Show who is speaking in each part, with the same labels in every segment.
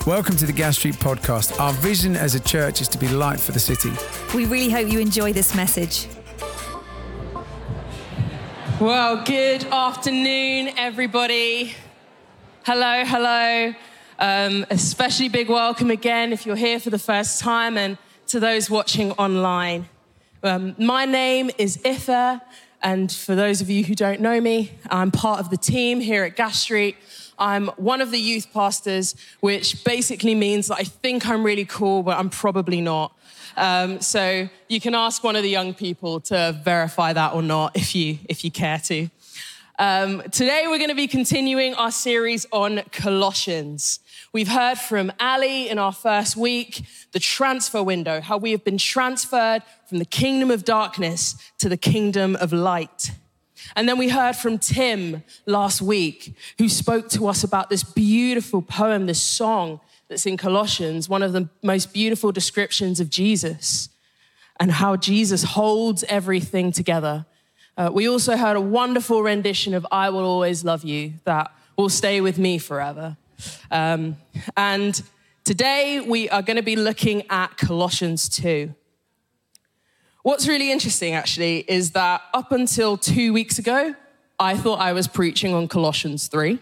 Speaker 1: Welcome to the Gas Street Podcast. Our vision as a church is to be light for the city.
Speaker 2: We really hope you enjoy this message.
Speaker 3: Well, good afternoon, everybody. Hello. Especially big welcome again if you're here for the first time and to those watching online. My name is Ife, and for those of you who don't know me, I'm part of the team here at Gas Street. I'm one of the youth pastors, which basically means that I think I'm really cool, but I'm probably not. So you can ask one of the young people to verify that or not if you care to. Today we're going to be continuing our series on Colossians. We've heard from Ali in our first week, the transfer window, how we have been transferred from the kingdom of darkness to the kingdom of light. And then we heard from Tim last week, who spoke to us about this beautiful poem, this song that's in Colossians, one of the most beautiful descriptions of Jesus and how Jesus holds everything together. We also heard a wonderful rendition of I Will Always Love You that will stay with me forever. And today we are going to be looking at Colossians 2. What's really interesting, actually, is that up until 2 weeks ago, I thought I was preaching on Colossians 3.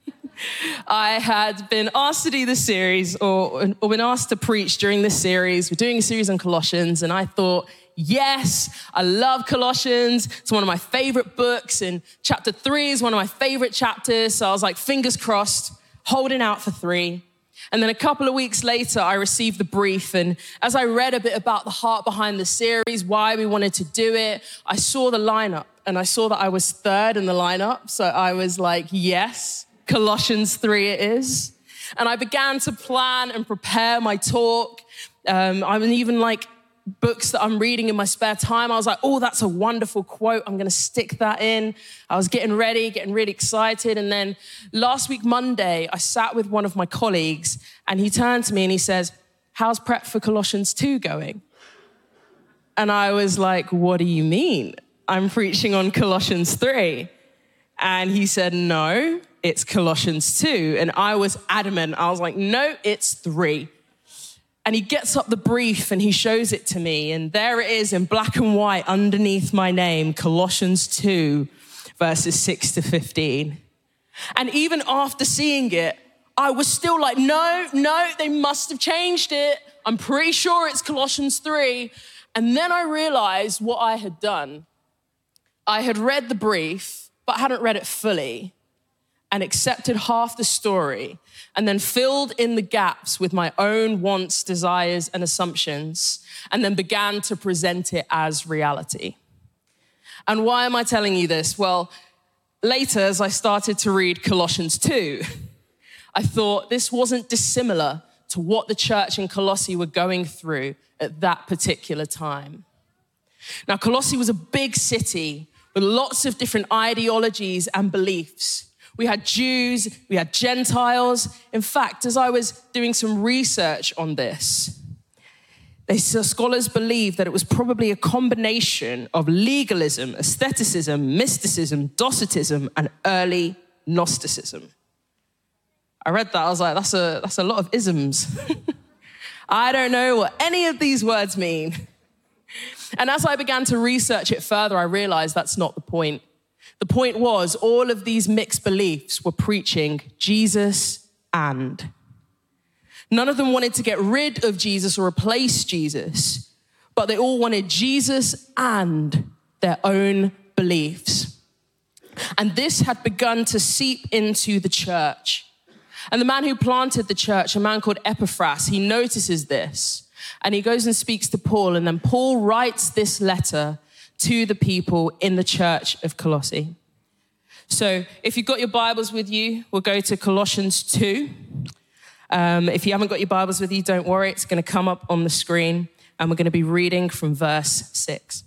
Speaker 3: I had been asked to do this series or been asked to preach during this series. We're doing a series on Colossians, and I thought, yes, I love Colossians. It's one of my favorite books, and chapter 3 is one of my favorite chapters. So I was like, fingers crossed, holding out for 3. And then a couple of weeks later, I received the brief. And as I read a bit about the heart behind the series, why we wanted to do it, I saw the lineup and I saw that I was third in the lineup. So I was like, yes, Colossians 3 it is. And I began to plan and prepare my talk. I was even like books that I'm reading in my spare time. I was like, oh, that's a wonderful quote. I'm going to stick that in. I was getting really excited. And then last week, Monday, I sat with one of my colleagues and he turned to me and he says, how's prep for Colossians 2 going? And I was like, what do you mean? I'm preaching on Colossians 3. And he said, no, it's Colossians 2. And I was adamant. I was like, no, it's 3. And he gets up the brief and he shows it to me. And there it is in black and white underneath my name, Colossians 2, verses 6 to 15. And even after seeing it, I was still like, no, they must have changed it. I'm pretty sure it's Colossians 3. And then I realized what I had done. I had read the brief, but hadn't read it fully, and accepted half the story, and then filled in the gaps with my own wants, desires, and assumptions, and then began to present it as reality. And why am I telling you this? Well, later, as I started to read Colossians 2, I thought this wasn't dissimilar to what the church in Colossae were going through at that particular time. Now, Colossae was a big city with lots of different ideologies and beliefs. We had Jews, we had Gentiles. In fact, as I was doing some research on this, scholars believe that it was probably a combination of legalism, aestheticism, mysticism, Docetism, and early Gnosticism. I read that, I was like, that's a lot of isms. I don't know what any of these words mean. And as I began to research it further, I realized that's not the point. The point was all of these mixed beliefs were preaching Jesus and. None of them wanted to get rid of Jesus or replace Jesus, but they all wanted Jesus and their own beliefs. And this had begun to seep into the church. And the man who planted the church, a man called Epaphras, he notices this. And he goes and speaks to Paul. And then Paul writes this letter to the people in the church of Colossae. So if you've got your Bibles with you, we'll go to Colossians 2. If you haven't got your Bibles with you, don't worry. It's going to come up on the screen. And we're going to be reading from verse 6.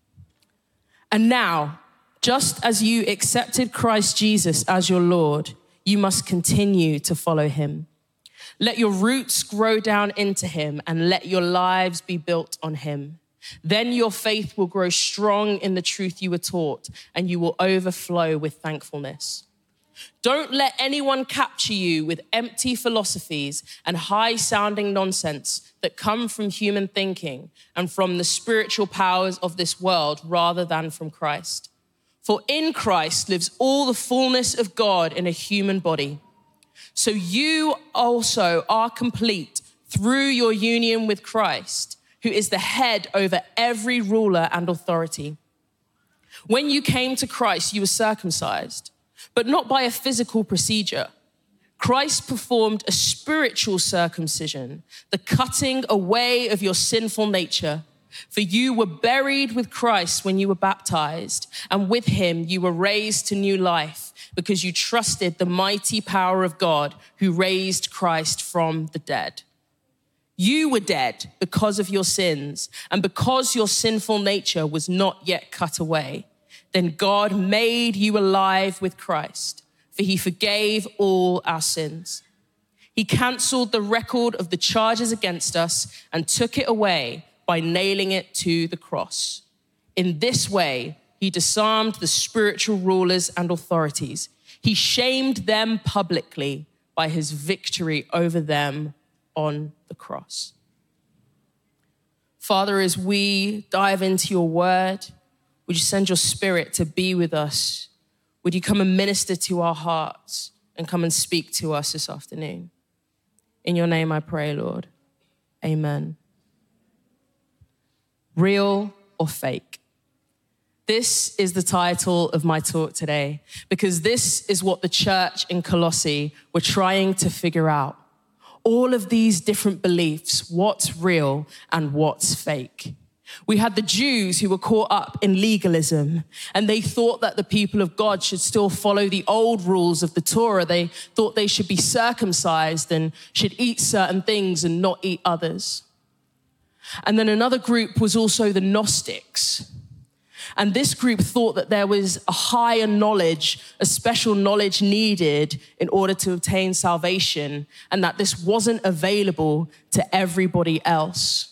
Speaker 3: And now, just as you accepted Christ Jesus as your Lord, you must continue to follow him. Let your roots grow down into him and let your lives be built on him. Then your faith will grow strong in the truth you were taught and you will overflow with thankfulness. Don't let anyone capture you with empty philosophies and high-sounding nonsense that come from human thinking and from the spiritual powers of this world rather than from Christ. For in Christ lives all the fullness of God in a human body. So you also are complete through your union with Christ, who is the head over every ruler and authority. When you came to Christ, you were circumcised, but not by a physical procedure. Christ performed a spiritual circumcision, the cutting away of your sinful nature. For you were buried with Christ when you were baptized, and with him you were raised to new life because you trusted the mighty power of God who raised Christ from the dead. You were dead because of your sins, and because your sinful nature was not yet cut away. Then God made you alive with Christ, for he forgave all our sins. He canceled the record of the charges against us and took it away by nailing it to the cross. In this way, he disarmed the spiritual rulers and authorities. He shamed them publicly by his victory over them on the cross. Father, as we dive into your word, would you send your spirit to be with us? Would you come and minister to our hearts and come and speak to us this afternoon? In your name I pray, Lord. Amen. Real or fake? This is the title of my talk today, because this is what the church in Colossae were trying to figure out. All of these different beliefs, what's real and what's fake. We had the Jews who were caught up in legalism, and they thought that the people of God should still follow the old rules of the Torah. They thought they should be circumcised and should eat certain things and not eat others. And then another group was also the Gnostics. And this group thought that there was a higher knowledge, a special knowledge needed in order to obtain salvation, and that this wasn't available to everybody else.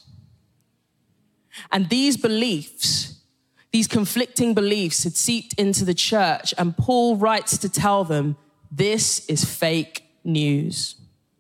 Speaker 3: And these beliefs, these conflicting beliefs had seeped into the church, and Paul writes to tell them, this is fake news.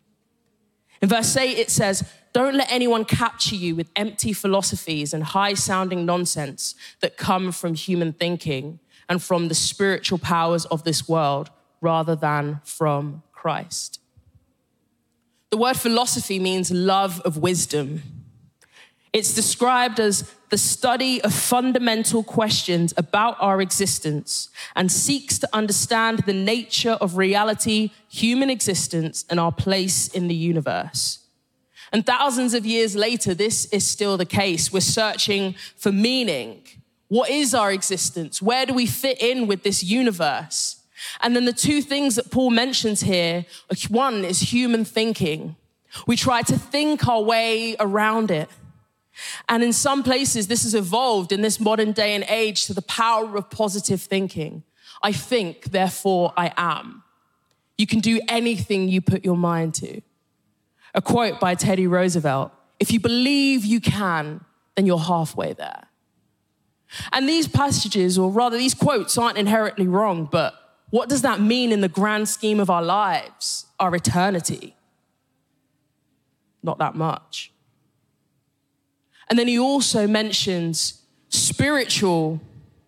Speaker 3: In verse 8, it says, don't let anyone capture you with empty philosophies and high-sounding nonsense that come from human thinking and from the spiritual powers of this world rather than from Christ. The word philosophy means love of wisdom. It's described as the study of fundamental questions about our existence and seeks to understand the nature of reality, human existence, and our place in the universe. And thousands of years later, this is still the case. We're searching for meaning. What is our existence? Where do we fit in with this universe? And then the two things that Paul mentions here, one is human thinking. We try to think our way around it. And in some places, this has evolved in this modern day and age to the power of positive thinking. I think, therefore I am. You can do anything you put your mind to. A quote by Teddy Roosevelt, if you believe you can, then you're halfway there. And these passages, or rather these quotes, aren't inherently wrong, but what does that mean in the grand scheme of our lives, our eternity? Not that much. And then he also mentions spiritual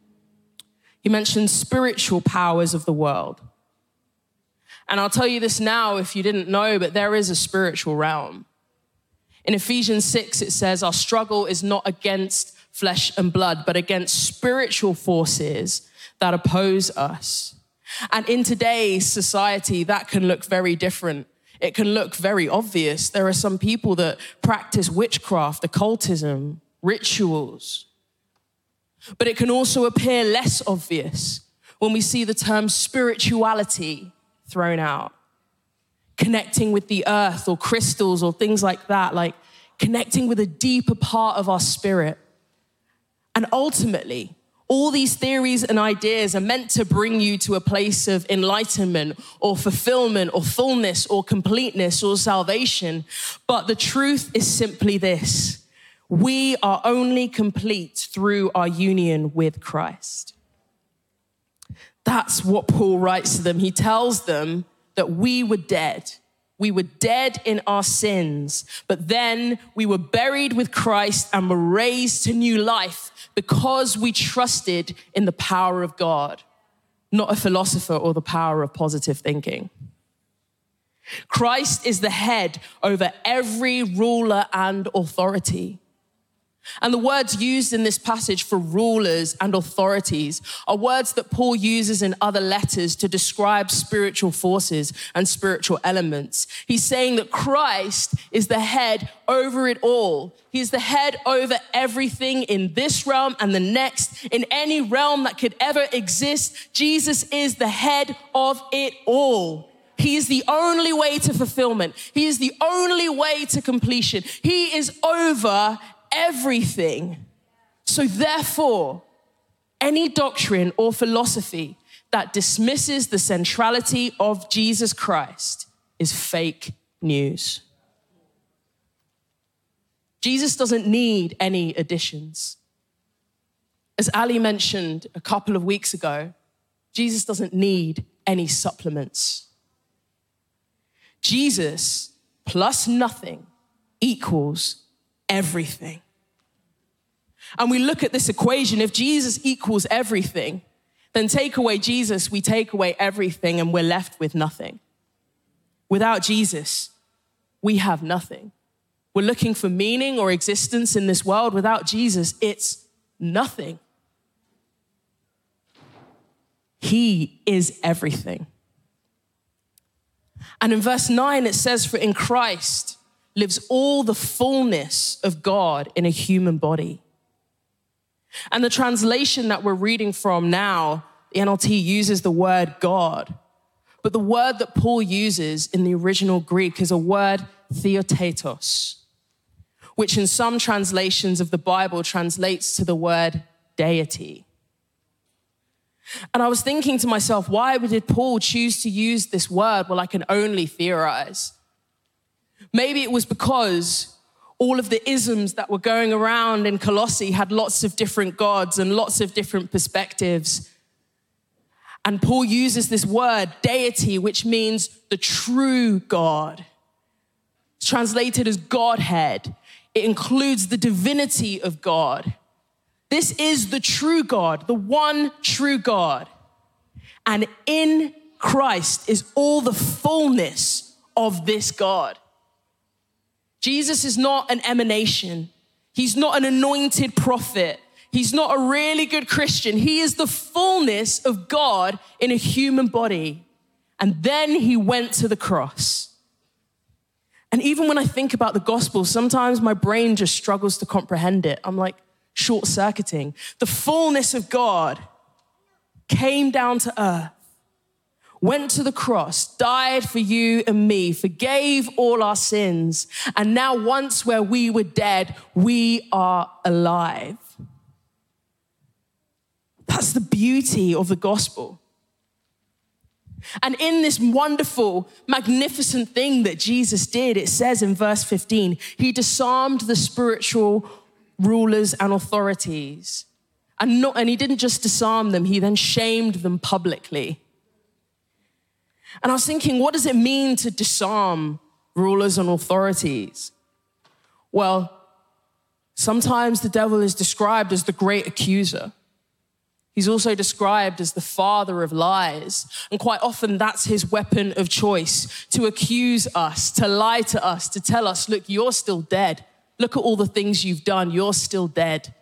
Speaker 3: powers of the world. And I'll tell you this now if you didn't know, but there is a spiritual realm. In Ephesians 6, it says, our struggle is not against flesh and blood, but against spiritual forces that oppose us. And in today's society, that can look very different. It can look very obvious. There are some people that practice witchcraft, occultism, rituals. But it can also appear less obvious when we see the term spirituality thrown out. Connecting with the earth or crystals or things like that, like connecting with a deeper part of our spirit. And ultimately, all these theories and ideas are meant to bring you to a place of enlightenment or fulfillment or fullness or completeness or salvation. But the truth is simply this: we are only complete through our union with Christ. That's what Paul writes to them. He tells them that we were dead. We were dead in our sins, but then we were buried with Christ and were raised to new life because we trusted in the power of God, not a philosopher or the power of positive thinking. Christ is the head over every ruler and authority. And the words used in this passage for rulers and authorities are words that Paul uses in other letters to describe spiritual forces and spiritual elements. He's saying that Christ is the head over it all. He's the head over everything in this realm and the next, in any realm that could ever exist. Jesus is the head of it all. He is the only way to fulfillment. He is the only way to completion. He is over everything. So therefore, any doctrine or philosophy that dismisses the centrality of Jesus Christ is fake news. Jesus doesn't need any additions. As Ali mentioned a couple of weeks ago, Jesus doesn't need any supplements. Jesus plus nothing equals everything. And we look at this equation. If Jesus equals everything, then take away Jesus, we take away everything and we're left with nothing. Without Jesus, we have nothing. We're looking for meaning or existence in this world. Without Jesus, it's nothing. He is everything. And in verse 9, it says, "For in Christ lives all the fullness of God in a human body." And the translation that we're reading from now, the NLT uses the word God. But the word that Paul uses in the original Greek is a word theotetos, which in some translations of the Bible translates to the word deity. And I was thinking to myself, why did Paul choose to use this word? Well, I can only theorize. Maybe it was because all of the isms that were going around in Colossae had lots of different gods and lots of different perspectives. And Paul uses this word, deity, which means the true God. It's translated as Godhead. It includes the divinity of God. This is the true God, the one true God. And in Christ is all the fullness of this God. Jesus is not an emanation. He's not an anointed prophet. He's not a really good Christian. He is the fullness of God in a human body. And then he went to the cross. And even when I think about the gospel, sometimes my brain just struggles to comprehend it. I'm like short-circuiting. The fullness of God came down to earth, went to the cross, died for you and me, forgave all our sins, and now once where we were dead, we are alive. That's the beauty of the gospel. And in this wonderful, magnificent thing that Jesus did, it says in verse 15, he disarmed the spiritual rulers and authorities. And he didn't just disarm them, he then shamed them publicly. And I was thinking, what does it mean to disarm rulers and authorities? Well, sometimes the devil is described as the great accuser. He's also described as the father of lies. And quite often that's his weapon of choice, to accuse us, to lie to us, to tell us, look, you're still dead. Look at all the things you've done. You're still dead.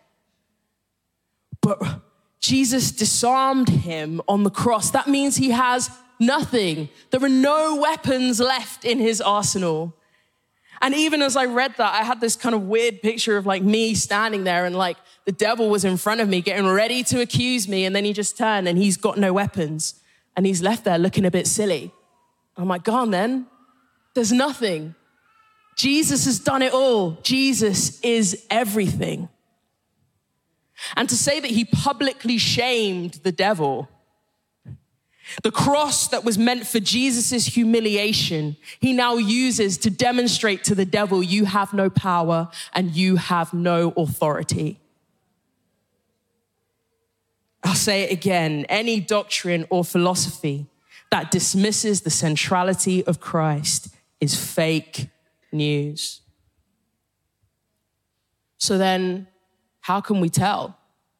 Speaker 3: But Jesus disarmed him on the cross. That means he has nothing. There are no weapons left in his arsenal. And even as I read that, I had this kind of weird picture of like me standing there and like the devil was in front of me getting ready to accuse me. And then he just turned and he's got no weapons. And he's left there looking a bit silly. I'm like, go on then. There's nothing. Jesus has done it all. Jesus is everything. And to say that he publicly shamed the devil, the cross that was meant for Jesus' humiliation, he now uses to demonstrate to the devil, you have no power and you have no authority. I'll say it again. Any doctrine or philosophy that dismisses the centrality of Christ is fake news. So then, how can we tell?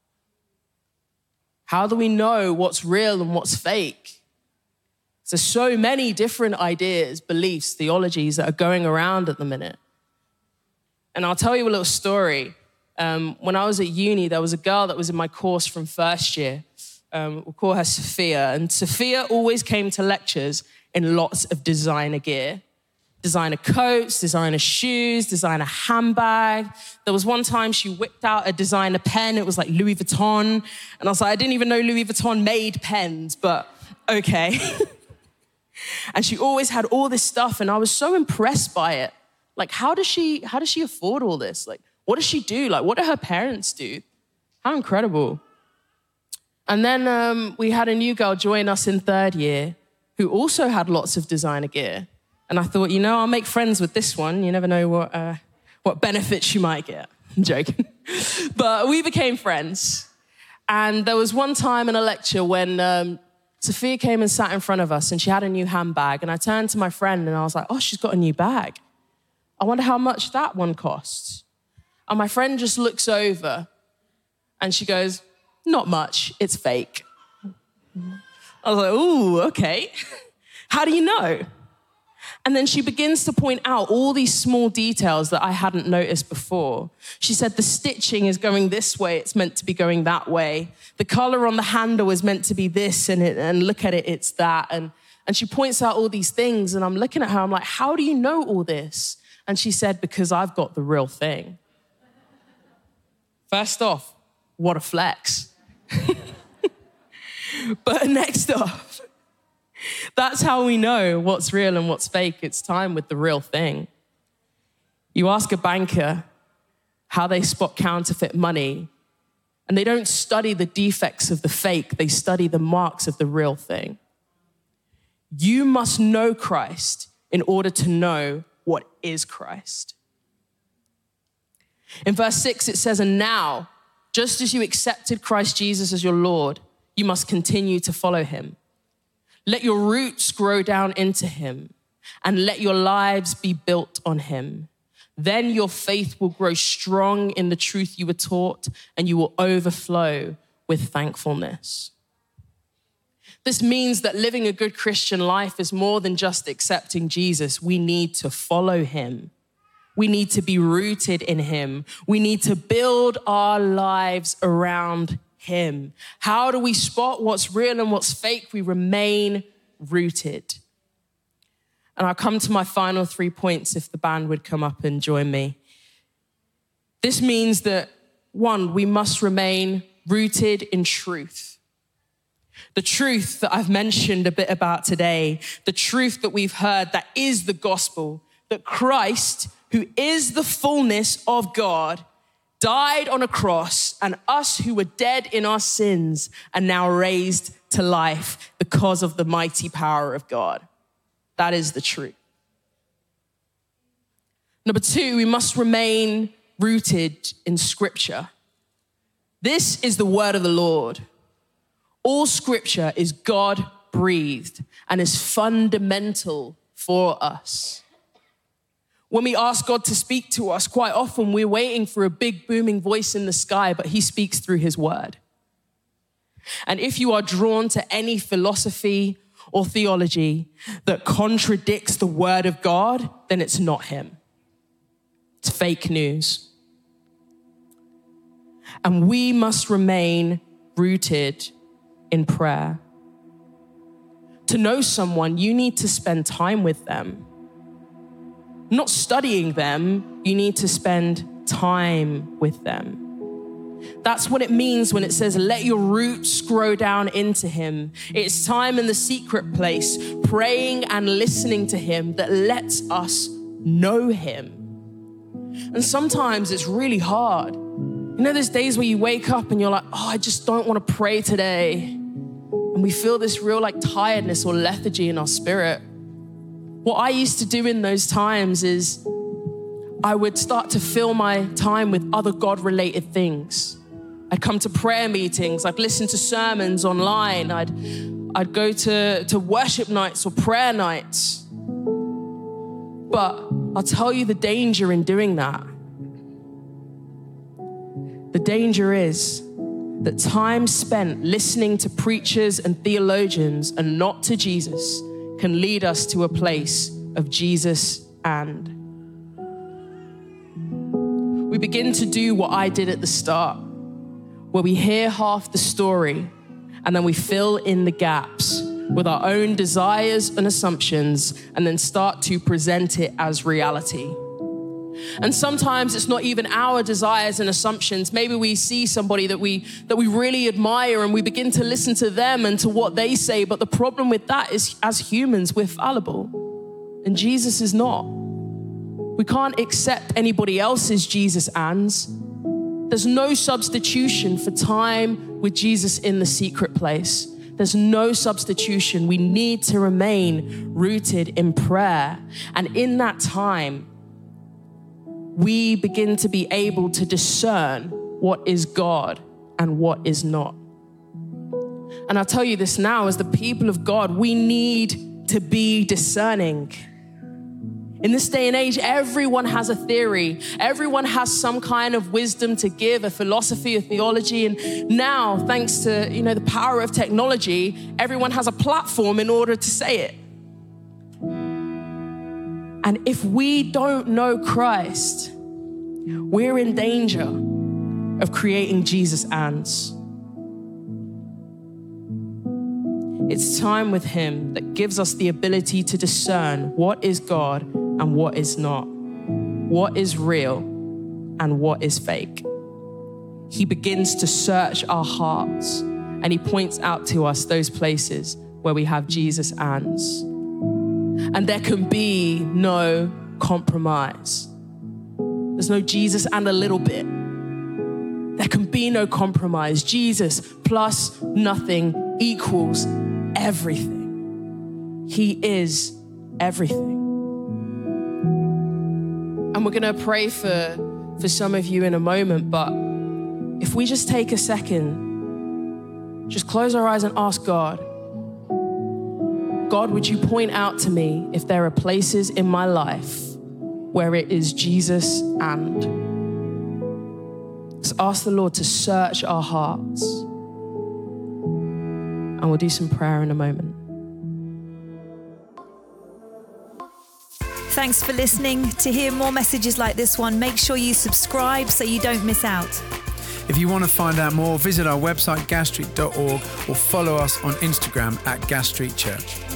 Speaker 3: How do we know what's real and what's fake? There's so many different ideas, beliefs, theologies that are going around at the minute. And I'll tell you a little story. When I was at uni, there was a girl that was in my course from first year. We'll call her Sophia. And Sophia always came to lectures in lots of designer gear. Designer coats, designer shoes, designer handbag. There was one time she whipped out a designer pen. It was like Louis Vuitton. And I was like, I didn't even know Louis Vuitton made pens, but okay. And she always had all this stuff, and I was so impressed by it. Like, how does she afford all this? Like, what does she do? Like, what do her parents do? How incredible. And then we had a new girl join us in third year who also had lots of designer gear. And I thought, I'll make friends with this one. You never know what benefits you might get. I'm joking. But we became friends. And there was one time in a lecture when Sophia came and sat in front of us, and she had a new handbag. And I turned to my friend and I was like, oh, she's got a new bag. I wonder how much that one costs. And my friend just looks over and she goes, not much, it's fake. I was like, ooh, okay. How do you know? And then she begins to point out all these small details that I hadn't noticed before. She said the stitching is going this way, it's meant to be going that way. The color on the handle is meant to be this, and look at it, it's that. And she points out all these things, and I'm looking at her, I'm like, how do you know all this? And she said, because I've got the real thing. First off, what a flex. But next off, that's how we know what's real and what's fake. It's time with the real thing. You ask a banker how they spot counterfeit money, and they don't study the defects of the fake, they study the marks of the real thing. You must know Christ in order to know what is Christ. In verse 6, it says, and now, just as you accepted Christ Jesus as your Lord, you must continue to follow him. Let your roots grow down into him, and let your lives be built on him. Then your faith will grow strong in the truth you were taught, and you will overflow with thankfulness. This means that living a good Christian life is more than just accepting Jesus. We need to follow him. We need to be rooted in him. We need to build our lives around him. How do we spot what's real and what's fake? We remain rooted. And I'll come to my final 3 points if the band would come up and join me. This means that, 1, we must remain rooted in truth. The truth that I've mentioned a bit about today, the truth that we've heard that is the gospel, that Christ, who is the fullness of God, died on a cross, and us who were dead in our sins are now raised to life because of the mighty power of God. That is the truth. Number 2, we must remain rooted in Scripture. This is the word of the Lord. All Scripture is God-breathed and is fundamental for us. When we ask God to speak to us, quite often we're waiting for a big booming voice in the sky, but he speaks through his word. And if you are drawn to any philosophy or theology that contradicts the word of God, then it's not him. It's fake news. And we must remain rooted in prayer. To know someone, you need to spend time with them. Not studying them, you need to spend time with them. That's what it means when it says, let your roots grow down into him. It's time in the secret place, praying and listening to him that lets us know him. And sometimes it's really hard. There's days where you wake up and you're like, I just don't want to pray today. And we feel this real tiredness or lethargy in our spirit. What I used to do in those times is I would start to fill my time with other God-related things. I'd come to prayer meetings. I'd listen to sermons online. I'd go to worship nights or prayer nights. But I'll tell you the danger in doing that. The danger is that time spent listening to preachers and theologians and not to Jesus can lead us to a place of Jesus and. We begin to do what I did at the start, where we hear half the story and then we fill in the gaps with our own desires and assumptions and then start to present it as reality. And sometimes it's not even our desires and assumptions. Maybe we see somebody that we really admire and we begin to listen to them and to what they say. But the problem with that is, as humans, we're fallible and Jesus is not. We can't accept anybody else's Jesus ands. There's no substitution for time with Jesus in the secret place. There's no substitution. We need to remain rooted in prayer. And in that time, we begin to be able to discern what is God and what is not. And I'll tell you this now, as the people of God, we need to be discerning. In this day and age, everyone has a theory. Everyone has some kind of wisdom to give, a philosophy, a theology. And now, thanks to the power of technology, everyone has a platform in order to say it. And if we don't know Christ, we're in danger of creating Jesus ands. It's time with him that gives us the ability to discern what is God and what is not, what is real and what is fake. He begins to search our hearts and he points out to us those places where we have Jesus ands. And there can be no compromise. There's no Jesus and a little bit. There can be no compromise. Jesus plus nothing equals everything. He is everything. And we're going to pray for some of you in a moment, but if we just take a second, just close our eyes and ask God, God, would you point out to me if there are places in my life where it is Jesus and? Just ask the Lord to search our hearts. And we'll do some prayer in a moment.
Speaker 2: Thanks for listening. To hear more messages like this one, make sure you subscribe so you don't miss out.
Speaker 1: If you want to find out more, visit our website, gasstreet.org, or follow us on Instagram @GasStreetChurch.